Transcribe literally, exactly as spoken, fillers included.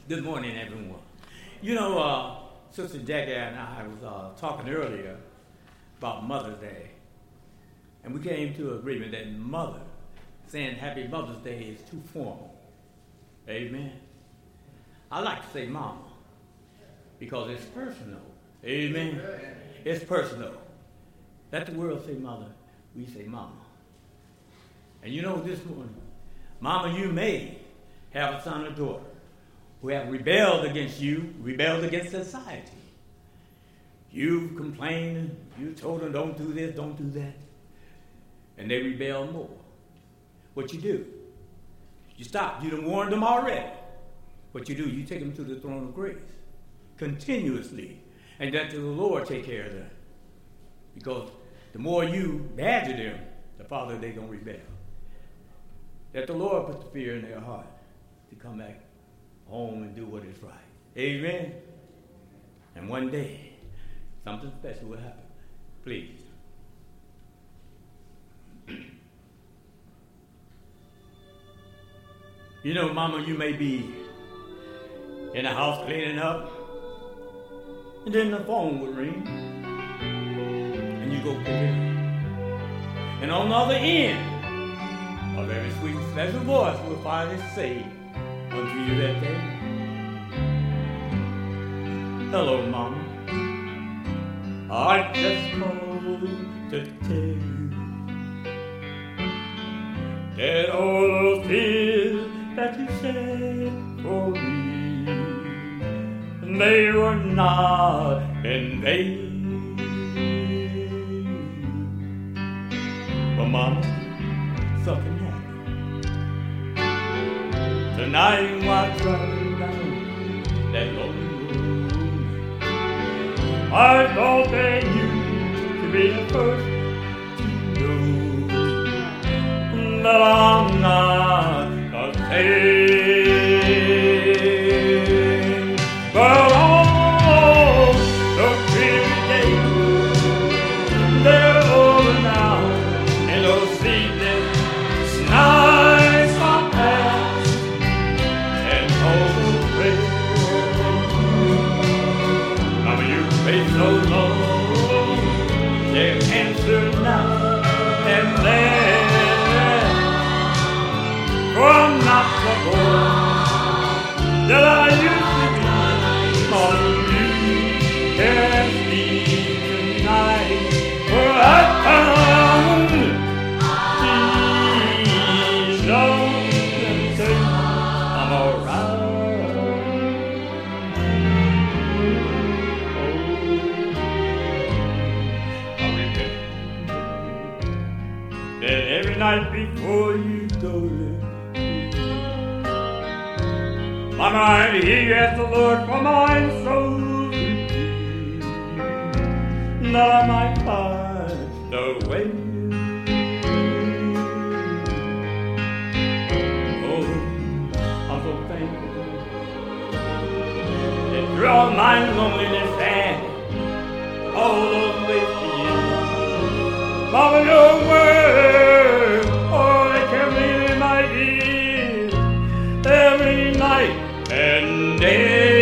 Good morning, everyone. You know, uh, Sister Jackie and I was uh, talking earlier about Mother's Day, and we came to an agreement that mother, saying Happy Mother's Day is too formal. Amen. I like to say mama because it's personal. Amen. It's personal. Let the world say mother, we say mama. And you know this morning, mama, you may have a son or daughter who have rebelled against you, rebelled against society. You've complained, you told them don't do this, don't do that, and they rebel more. What you do? You stop. You done warned them already. What you do? You take them to the throne of grace continuously, and let the Lord take care of them. Because the more you badger them, the farther they're going to rebel. Let the Lord put the fear in their heart to come back home and do what is right. Amen. And one day, something special will happen. Please. You know, Mama, you may be in the house cleaning up, and then the phone would ring, and you go pick it up. And on the other end, a very sweet and special voice will finally say unto you that day, hello, Mama. I just called to tell you that all those tears that you shed for me, they were not in vain. But Mama, something happened. Tonight while driving down that lonely road, I thought that you could be the first to know that I'm not a saint. But all the pretty days, they're over now, and those sleepless nights are past, and all prayer. Mama, you pray so long, they're answered now and then. For I'm not the boy that I used to be. Mama, you can be tonight, for I found Jesus and say I'm alright. Oh, I repent that every night before you go to my mind, he asked the Lord for my soul to be, that I might find the way. Oh, I'm so thankful that through all my loneliness and all those ways to you, Mama, your word, oh, they kept me in my ears every night and day.